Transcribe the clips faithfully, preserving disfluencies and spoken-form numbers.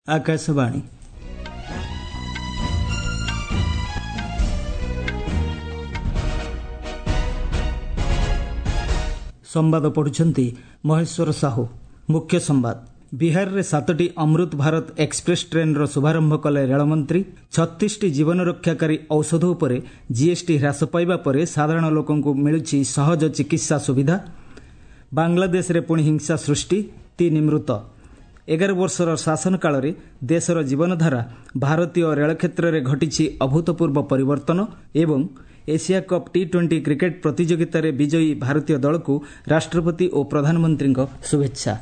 आकाशवाणी संवाद पढ़ुछंती महेश्वर साहू। मुख्य संवाद। बिहार रे सातटी अमृत भारत एक्सप्रेस ट्रेन रो शुभारंभ कले रेलमंत्री। छत्तीस टी जीवन रक्षाकारी औषध उपरे जीएसटी ह्रास पाइबा परे साधारण लोकंकु मिलुछि सहज चिकित्सा सुविधा। बांग्लादेश रे पुणी हिंसा सृष्टि, तीन मृत। एगार वर्षर शासन काल रे देशर जीवनधारा भारतीय रेल क्षेत्र में घटी अभूतपूर्व परिवर्तन एवं Asia cup T twenty cricket प्रतियोगिता रे विजयी भारतीय दल को राष्ट्रपति और प्रधानमंत्री शुभेच्छा।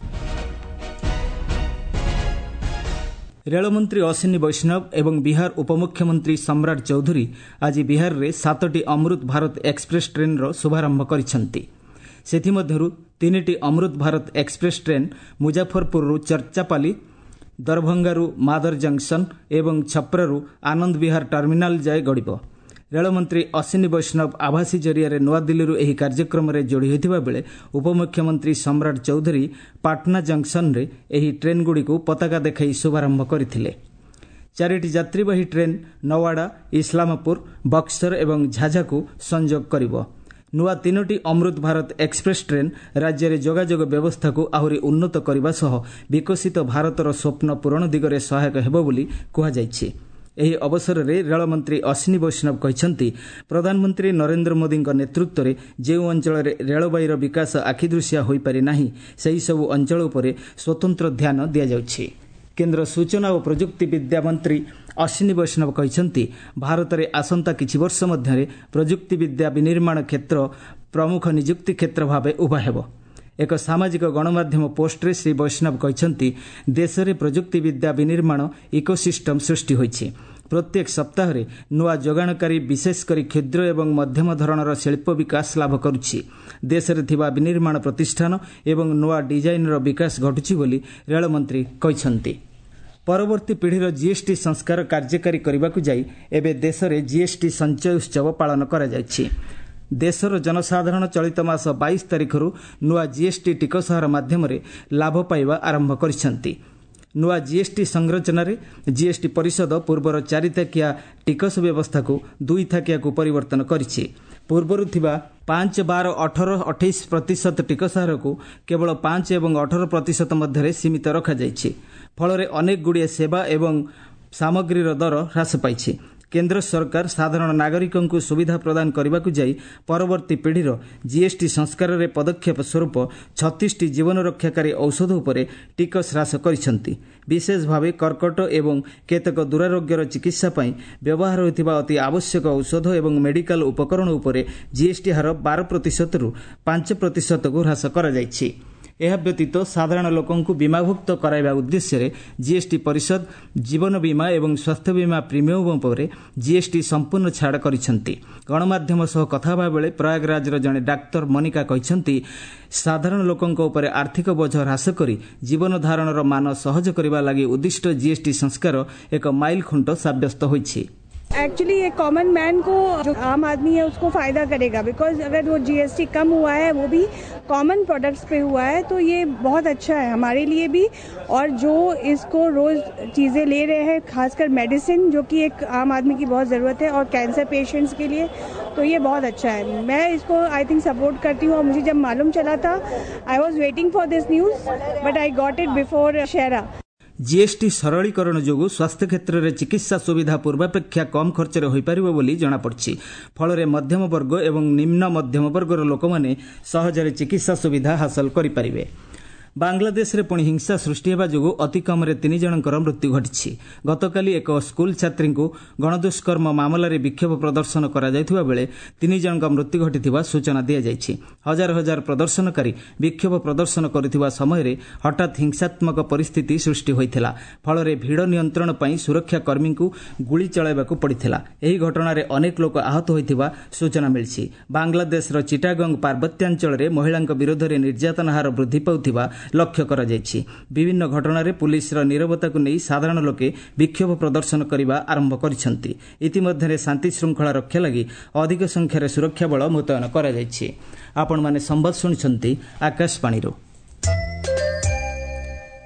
रेलमंत्री अश्विनी वैष्णव एवं बिहार उपमुख्यमंत्री सम्राट चौधरी आज बिहार रे सातटी अमृत भारत एक्सप्रेस ट्रेन रो शुभारंभ करिसेंती। सेथिमध्यरु तीनिटी अमृत भारत एक्सप्रेस ट्रेन मुजफ्फरपुर चर्चापाली, दरभंगारू मादर जंक्शन एवं छपरारू आनंद विहार टर्मिनाल जाए गड़िब। रेलमंत्री अश्विनी वैष्णव आभासी जरिया नूआदिल्ली एही कार्यक्रम रे जोड़ी होइथिबा बेले उपमुख्यमंत्री सम्राट चौधरी पाटना जंक्शन रे एही ट्रेन गुड़ी को पताका देखाई शुभारंभ करथिले। चारिटी यात्रीवाही ट्रेन नवाड़ा, इस्लामपुर, बक्सर एवं झाझा को संजोग करिब। नुआ तीनोटी अमृत भारत एक्सप्रेस ट्रेन राज्य में जोगाजोग व्यवस्था को आहुरी उन्नत करने सह विकसित भारतर स्वप्न पूरण दिगरे सहायक हेबो बोली कुहाଯାଇଛି। एही अवसर में रेलमंत्री अश्विनी वैष्णव कहते प्रधानमंत्री नरेंद्र मोदी नेतृत्व में जो अंचल रेलवाईर विकास आखिदृशिया हो पारि नाही सेही सबु अंचल उपरे स्वतंत्र ध्यान दिया जाउछि। केंद्र सूचना और प्रजुक्ति विद्या मंत्री अश्विनी वैष्णव कहते भारत में आसंता किछि वर्ष मध्य प्रजुक्ति विद्या विनिर्माण क्षेत्र प्रमुख निजुक्ति क्षेत्र भाव उभा हेब। एक सामाजिक गणमाध्यम पोस्ट्रे श्री वैष्णव कहते देश में प्रजुक्ति विद्या विनिर्माण इकोसिस्टम सृष्टि होइछि। प्रत्येक सप्ताह रे नुआ जोगाणकारी विशेषकर क्षुद्र एवं मध्यम धरणर शिल्प विकास लाभ करुछि। देश में थिबा विनिर्माण प्रतिष्ठान एवं नुआ डिजाइनर विकास घटुछि बोली रेलमंत्री कहते। परवर्ती पीढ़ीर जीएसटी संस्कार कार्यकारी करबाकु जाई एबे देश में जीएसटी संचय उत्सव पालन करा जायछि। देशर जनसाधारण चलित मास बाईस तारिखरु नुआ जीएसटी टिकसहार माध्यम लाभ पाइबा आरंभ करिसेंती। नुआ जीएसटी संरचना रे जीएसटी परिषद पूर्वर चारि थाकिया टिकस व्यवस्था को दुई थाकिया को परिवर्तन करिछि। पूर्वर थिबा पांच बार अठारह अठाईस प्रतिशत टिकसहार को केवल पांच एवं अठारह प्रतिशत मध्य सीमित रखा जाइछि। फल अनेक गुड़िए सेवा एवं सामग्रीर दर ह्रास पाइछि। केंद्र सरकार साधारण नागरिकों को सुविधा प्रदान करने को जाई परवर्ती पीढ़ीर जीएसटी संस्कार रे पदक्षेप स्वरूप छत्तीस टी जीवन रक्षाकारी औषध उपरे टिकस ह्रास करिसेंती। विशेष भाव कर्कट एवं केतक दुरारोग्यर चिकित्सा पई व्यवहार होइतिबा अति आवश्यक औषध एवं मेडिकल उपकरण उपरे जीएसटी हार बारह प्रतिशत रु पांच प्रतिशत को ह्रास करा जायछि। यह व्यतीत साधारण लोकों को बीमाभुक्त कराइबा उद्देश्य रे जीएसटी परिषद जीवन बीमा एवं स्वास्थ्य बीमा प्रीमियम पर जीएसटी संपूर्ण छाड़ करिसेंती। गणमाध्यम सह कथा हेबा बेले प्रयागराजर जड़े डाक्तर मनिका कहते साधारण लोकों उपर आर्थिक बोझ ह्रास करी जीवन धारणर मान सहज करबा लागि उद्दिष्ट जीएसटी संस्कार एक माइल खुंट साब्यस्त होइछि। एक्चुअली ये कॉमन मैन को, जो आम आदमी है, उसको फायदा करेगा। बिकॉज अगर वो जीएसटी कम हुआ है वो भी कॉमन प्रोडक्ट्स पे हुआ है तो ये बहुत अच्छा है हमारे लिए भी, और जो इसको रोज चीज़ें ले रहे हैं खासकर मेडिसिन जो कि एक आम आदमी की बहुत ज़रूरत है और कैंसर पेशेंट्स के लिए, तो ये बहुत अच्छा है। मैं इसको आई थिंक सपोर्ट करती हूँ। और मुझे जब मालूम चला था I was waiting for this news but I got it before शेरा। जीएसटी सरलीकरण जोगु स्वास्थ्य क्षेत्र में चिकित्सा सुविधा पूर्वापेक्षा कम खर्च में हो पारिबो बोली जଣାपड़छि। फल मध्यम वर्ग एवं निम्न मध्यम वर्गर लोक माने सहजरे चिकित्सा सुविधा हासिल करि पारिबे। बांग्लादेश रे पुणी हिंसा सृष्टि होगा जो अति कम तीन जनकर मृत्यु घटी। गतकाली एक स्कूल छात्री को गणदुष्कर्म मामलें विक्षोभ प्रदर्शन करा बेले तीन जनक मृत्यु घटी सूचना दी जाइछि। हजार हजार प्रदर्शनकारी विक्षोभ प्रदर्शन करुवा समय हठात हिंसात्मक परिस्थिति सृष्टि होइथिला। फल भिड़ नियंत्रण पर सुरक्षाकर्मी को गुली चलाइबाकू पड़िथिला। एही घटना रे अनेक लोक आहत होइथिबा सूचना मिलछि। बांग्लादेश रो चिटागंग पार्वत्यांचल रे महिलां विरोध में निर्यातना हार वृद्धि पाउथिबा लक्ष्य करा जायछि। विभिन्न घटना रे पुलिस रो नीरवता को नहीं साधारण लोके विक्षोभ प्रदर्शन करने आरंभ करिसेंती। इतिमध्ये शांति श्रृंखला रक्षा लगी अधिक संख्यार सुरक्षा बल मुतयन करा जायछि। आपण माने संवाद सुनिछंती आकाशवाणी रो।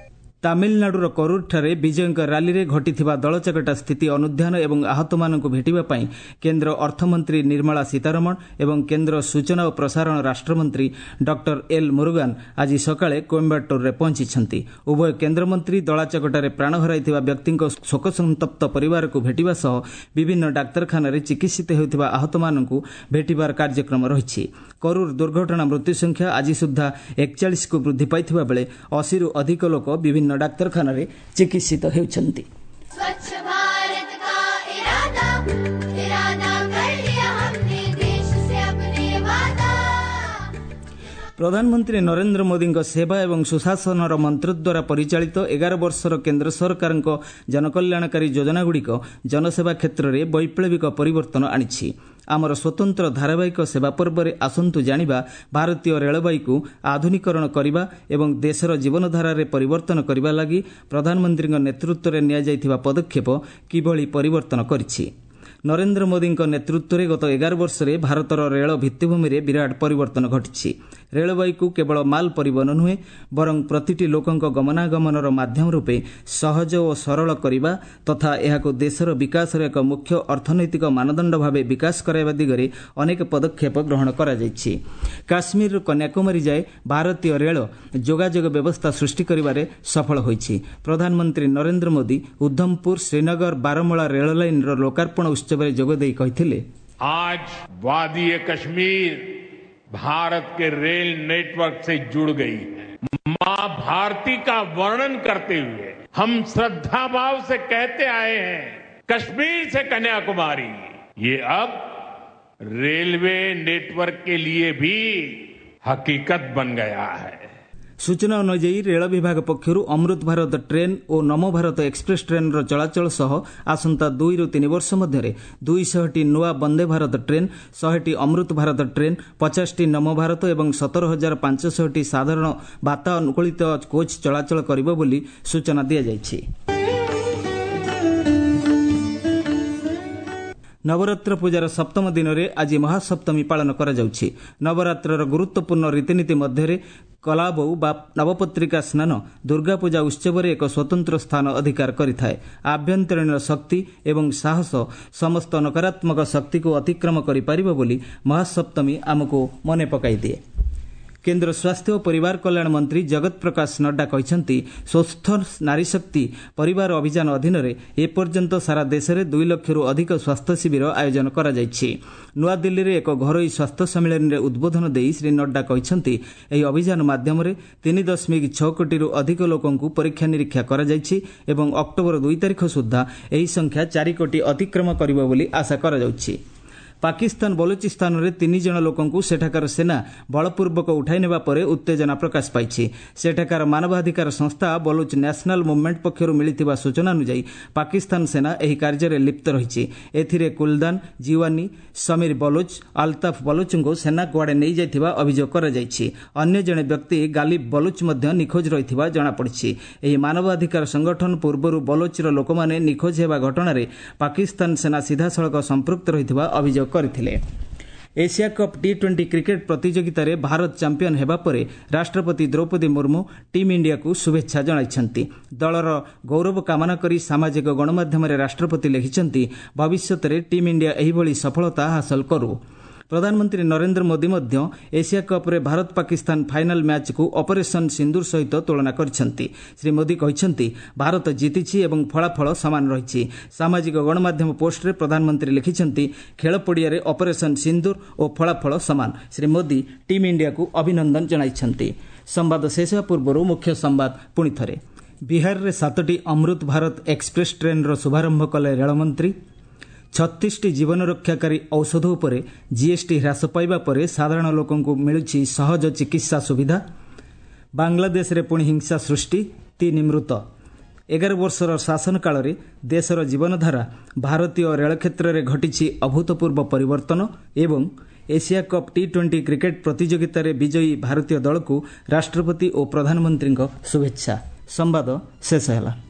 ତାମିଲନାଡୁର କରୁରଠାରେ ବିଜୟଙ୍କ ରାଲିରେ ଘଟିଥିବା ଦଳଚକଟା ସ୍ଥିତି ଅନୁଧ୍ୟାନ ଏବଂ ଆହତମାନଙ୍କୁ ଭେଟିବା ପାଇଁ କେନ୍ଦ୍ର ଅର୍ଥମନ୍ତ୍ରୀ ନିର୍ମଳା ସୀତାରମଣ ଏବଂ କେନ୍ଦ୍ର ସୂଚନା ଓ ପ୍ରସାରଣ ରାଷ୍ଟ୍ରମନ୍ତ୍ରୀ ଡକ୍ଟର ଏଲ୍ ମୁରୁଗାନ୍ ଆଜି ସକାଳେ କୋଏମ୍ବାଟୁରରେ ପହଞ୍ଚିଛନ୍ତି। ଉଭୟ କେନ୍ଦ୍ରମନ୍ତ୍ରୀ ଦଳାଚକଟାରେ ପ୍ରାଣ ହରାଇଥିବା ବ୍ୟକ୍ତିଙ୍କ ଶୋକସନ୍ତପ୍ତ ପରିବାରକୁ ଭେଟିବା ସହ ବିଭିନ୍ନ ଡାକ୍ତରଖାନାରେ ଚିକିତ୍ସିତ ହେଉଥିବା ଆହତମାନଙ୍କୁ ଭେଟିବାର କାର୍ଯ୍ୟକ୍ରମ ରହିଛି। କରୁର ଦୁର୍ଘଟଣା ମୃତ୍ୟୁ ସଂଖ୍ୟା ଆଜି ସୁଦ୍ଧା ଏକଚାଳିଶକୁ ବୃଦ୍ଧି ପାଇଥିବା ବେଳେ ଅଶୀରୁ ଅଧିକ ଲୋକ ବିଭିନ୍ନ ଡାକ୍ତରଖାନାରେ ଚିକିତ୍ସିତ ହେଉଛନ୍ତି। ପ୍ରଧାନମନ୍ତ୍ରୀ ନରେନ୍ଦ୍ର ମୋଦିଙ୍କ ସେବା ଏବଂ ସୁଶାସନର ମନ୍ତ୍ର ଦ୍ୱାରା ପରିଚାଳିତ ଏଗାର ବର୍ଷର କେନ୍ଦ୍ର ସରକାରଙ୍କ ଜନକଲ୍ୟାଣକାରୀ ଯୋଜନାଗୁଡ଼ିକ ଜନସେବା କ୍ଷେତ୍ରରେ ବୈପ୍ଳବିକ ପରିବର୍ତ୍ତନ ଆଣିଛି। ଆମର ସ୍ୱତନ୍ତ୍ର ଧାରାବାହିକ ସେବା ପର୍ବରେ ଆସନ୍ତୁ ଜାଣିବା ଭାରତୀୟ ରେଳବାଇକୁ ଆଧୁନିକରଣ କରିବା ଏବଂ ଦେଶର ଜୀବନଧାରାରେ ପରିବର୍ତ୍ତନ କରିବା ଲାଗି ପ୍ରଧାନମନ୍ତ୍ରୀଙ୍କ ନେତୃତ୍ୱରେ ନିଆଯାଇଥିବା ପଦକ୍ଷେପ କିଭଳି ପରିବର୍ତ୍ତନ କରିଛି। ନରେନ୍ଦ୍ର ମୋଦିଙ୍କ ନେତୃତ୍ୱରେ ଗତ ଏଗାର ବର୍ଷରେ ଭାରତର ରେଳ ଭିତ୍ତିଭୂମିରେ ବିରାଟ ପରିବର୍ତ୍ତନ ଘଟିଛି। ରେଳବାଇକୁ କେବଳ ମାଲ ପରିବହନ ନୁହେଁ ବରଂ ପ୍ରତିଟି ଲୋକଙ୍କ ଗମନାଗମନର ମାଧ୍ୟମ ରୂପେ ସହଜ ଓ ସରଳ କରିବା ତଥା ଏହାକୁ ଦେଶର ବିକାଶର ଏକ ମୁଖ୍ୟ ଅର୍ଥନୈତିକ ମାନଦଣ୍ଡ ଭାବେ ବିକାଶ କରାଇବା ଦିଗରେ ଅନେକ ପଦକ୍ଷେପ ଗ୍ରହଣ କରାଯାଇଛି। କାଶ୍ମୀରରୁ କନ୍ୟାକୁମାରୀ ଯାଏ ଭାରତୀୟ ରେଳ ଯୋଗାଯୋଗ ବ୍ୟବସ୍ଥା ସୃଷ୍ଟି କରିବାରେ ସଫଳ ହୋଇଛି। ପ୍ରଧାନମନ୍ତ୍ରୀ ନରେନ୍ଦ୍ର ମୋଦି ଉଦ୍ଧମପୁର ଶ୍ରୀନଗର ବାରମୂଳା ରେଳ ଲାଇନ୍ର ଲୋକାର୍ପଣ ଉତ୍ସବରେ ଯୋଗଦେଇ କହିଥିଲେ, आज वादी कश्मीर भारत के रेल नेटवर्क से जुड़ गई है। मां भारती का वर्णन करते हुए हम श्रद्धा भाव से कहते आए हैं, कश्मीर से कन्याकुमारी ये अब रेलवे नेटवर्क के लिए भी हकीकत बन गया है। सूचना अनुଯାୟୀ ରେଳ ବିଭାଗ ପକ୍ଷରୁ ଅମୃତ ଭାରତ ଟ୍ରେନ୍ ଓ ନମୋ ଭାରତ ଏକ୍ସପ୍ରେସ୍ ଟ୍ରେନ୍ର ଚଳାଚଳ ସହ ଆସନ୍ତା ଦୁଇରୁ ତିନି ବର୍ଷ ମଧ୍ୟରେ ଦୁଇଶହଟି ନୂଆ ବନ୍ଦେ ଭାରତ ଟ୍ରେନ୍, ଶହେଟି ଅମୃତ ଭାରତ ଟ୍ରେନ୍, ପଚାଶଟି ନମୋ ଭାରତ ଏବଂ ସତର ହଜାର ପାଞ୍ଚଶହଟି ସାଧାରଣ ବାତାନୁକୂଳିତ କୋଚ୍ ଚଳାଚଳ କରିବ ବୋଲି ସୂଚନା ଦିଆଯାଇଛି। ନବରାତ୍ର ପୂଜାର ସପ୍ତମ ଦିନରେ ଆଜି ମହାସପ୍ତମୀ ପାଳନ କରାଯାଉଛି। ନବରାତ୍ରର ଗୁରୁତ୍ୱପୂର୍ଣ୍ଣ ରୀତିନୀତି ମଧ୍ୟରେ କଲାବଉ ବା ନବପତ୍ରିକା ସ୍ନାନ ଦୁର୍ଗାପୂଜା ଉତ୍ସବରେ ଏକ ସ୍ୱତନ୍ତ୍ର ସ୍ଥାନ ଅଧିକାର କରିଥାଏ। ଆଭ୍ୟନ୍ତରୀଣ ଶକ୍ତି ଏବଂ ସାହସ ସମସ୍ତ ନକାରାତ୍ମକ ଶକ୍ତିକୁ ଅତିକ୍ରମ କରିପାରିବ ବୋଲି ମହାସପ୍ତମୀ ଆମକୁ ମନେ ପକାଇଦିଏ। କେନ୍ଦ୍ର ସ୍ୱାସ୍ଥ୍ୟ ଓ ପରିବାର କଲ୍ୟାଣ ମନ୍ତ୍ରୀ ଜଗତ ପ୍ରକାଶ ନଡ୍ଡା କହିଛନ୍ତି, ସ୍ୱସ୍ଥ ନାରୀଶକ୍ତି ପରିବାର ଅଭିଯାନ ଅଧୀନରେ ଏପର୍ଯ୍ୟନ୍ତ ସାରା ଦେଶରେ ଦୁଇ ଲକ୍ଷରୁ ଅଧିକ ସ୍ୱାସ୍ଥ୍ୟ ଶିବିର ଆୟୋଜନ କରାଯାଇଛି। ନୂଆଦିଲ୍ଲୀରେ ଏକ ଘରୋଇ ସ୍ୱାସ୍ଥ୍ୟ ସମ୍ମିଳନୀରେ ଉଦ୍ବୋଧନ ଦେଇ ଶ୍ରୀ ନଡ୍ଡା କହିଛନ୍ତି, ଏହି ଅଭିଯାନ ମାଧ୍ୟମରେ ତିନି ଦଶମିକ ଛଅ କୋଟିରୁ ଅଧିକ ଲୋକଙ୍କୁ ପରୀକ୍ଷା ନିରୀକ୍ଷା କରାଯାଇଛି ଏବଂ ଅକ୍ଟୋବର ଦୁଇ ତାରିଖ ସୁଦ୍ଧା ଏହି ସଂଖ୍ୟା ଚାରି କୋଟି ଅତିକ୍ରମ କରିବ ବୋଲି ଆଶା କରାଯାଉଛି। ପାକିସ୍ତାନ ବଲୁଚିସ୍ତାନରେ ତିନି ଜଣ ଲୋକଙ୍କୁ ସେଠାକାର ସେନା ବଳପୂର୍ବକ ଉଠାଇ ନେବା ପରେ ଉତ୍ତେଜନା ପ୍ରକାଶ ପାଇଛି। ସେଠାକାର ମାନବାଧିକାର ସଂସ୍ଥା ବଲୁଚ ନ୍ୟାସନାଲ ମୁଭମେଣ୍ଟ ପକ୍ଷରୁ ମିଳିଥିବା ସୂଚନା ଅନୁଯାୟୀ ପାକିସ୍ତାନ ସେନା ଏହି କାର୍ଯ୍ୟରେ ଲିପ୍ତ ରହିଛି। ଏଥିରେ କୁଲଦାନ, ଜିୱାନି, ସମୀର ବଲୁଚ, ଆଲତାଫ ବଲୁଚଙ୍କୁ ସେନା କୁଆଡ଼େ ନେଇଯାଇଥିବା ଅଭିଯୋଗ କରାଯାଇଛି। ଅନ୍ୟ ଜଣେ ବ୍ୟକ୍ତି ଗାଲିବ ବଲୁଚ ମଧ୍ୟ ନିଖୋଜ ରହିଥିବା ଜଣାପଡ଼ିଛି। ଏହି ମାନବାଧିକାର ସଂଗଠନ ପୂର୍ବରୁ ବଲୁଚର ଲୋକମାନେ ନିଖୋଜ ହେବା ଘଟଣାରେ ପାକିସ୍ତାନ ସେନା ସିଧାସଳଖ ସମ୍ପୃକ୍ତ ରହିଥିବା ଅଭିଯୋଗ କରିଥିଲେ। Asia cup T twenty cricket ପ୍ରତିଯୋଗିତାରେ ଭାରତ ଚାମ୍ପିୟନ ହେବା ପରେ ରାଷ୍ଟ୍ରପତି ଦ୍ରୌପଦୀ ମୁର୍ମୁ ଟିମ୍ ଇଣ୍ଡିଆକୁ ଶୁଭେଚ୍ଛା ଜଣାଇଛନ୍ତି। ଦଳର ଗୌରବ କାମନା କରି ସାମାଜିକ ଗଣମାଧ୍ୟମରେ ରାଷ୍ଟ୍ରପତି ଲେଖିଛନ୍ତି, ଭବିଷ୍ୟତରେ ଟିମ୍ ଇଣ୍ଡିଆ ଏହିଭଳି ସଫଳତା ହାସଲ କରୁ। ପ୍ରଧାନମନ୍ତ୍ରୀ ନରେନ୍ଦ୍ର ମୋଦି ମଧ୍ୟ ଏସିଆ କପ୍ରେ ଭାରତ ପାକିସ୍ତାନ ଫାଇନାଲ୍ ମ୍ୟାଚ୍କୁ ଅପରେସନ ସିନ୍ଦୁର ସହିତ ତୁଳନା କରିଛନ୍ତି। ଶ୍ରୀ ମୋଦି କହିଛନ୍ତି, ଭାରତ ଜିତିଛି ଏବଂ ଫଳାଫଳ ସମାନ ରହିଛି। ସାମାଜିକ ଗଣମାଧ୍ୟମ ପୋଷ୍ଟରେ ପ୍ରଧାନମନ୍ତ୍ରୀ ଲେଖିଛନ୍ତି, ଖେଳ ପଡ଼ିଆରେ ଅପରେସନ ସିନ୍ଦୁର ଓ ଫଳାଫଳ ସମାନ। ଶ୍ରୀ ମୋଦି ଟିମ୍ ଇଣ୍ଡିଆକୁ ଅଭିନନ୍ଦନ ଜଣାଇଛନ୍ତି। ସମ୍ବାଦ ଶେଷ ହେବା ପୂର୍ବରୁ ମୁଖ୍ୟ ସମ୍ବାଦ ପୁଣି ଥରେ। ବିହାରରେ ସାତଟି ଅମୃତ ଭାରତ ଏକ୍ସପ୍ରେସ୍ ଟ୍ରେନ୍ର ଶୁଭାରମ୍ଭ କଲେ ରେଳମନ୍ତ୍ରୀ। ଛତିଶଟି ଜୀବନ ରକ୍ଷାକାରୀ ଔଷଧ ଉପରେ ଜିଏସ୍ଟି ହ୍ରାସ ପାଇବା ପରେ ସାଧାରଣ ଲୋକଙ୍କୁ ମିଳୁଛି ସହଜ ଚିକିତ୍ସା ସୁବିଧା। ବାଂଲାଦେଶରେ ପୁଣି ହିଂସା ସୃଷ୍ଟି, ତିନି ମୃତ। ଏଗାର ବର୍ଷର ଶାସନ କାଳରେ ଦେଶର ଜୀବନଧାରା ଭାରତୀୟ ରେଳ କ୍ଷେତ୍ରରେ ଘଟିଛି ଅଭୂତପୂର୍ବ ପରିବର୍ତ୍ତନ ଏବଂ Asia cup T twenty cricket ପ୍ରତିଯୋଗିତାରେ ବିଜୟୀ ଭାରତୀୟ ଦଳକୁ ରାଷ୍ଟ୍ରପତି ଓ ପ୍ରଧାନମନ୍ତ୍ରୀଙ୍କ ଶୁଭେଚ୍ଛା। ସମ୍ବାଦ ଶେଷ ହେଲା।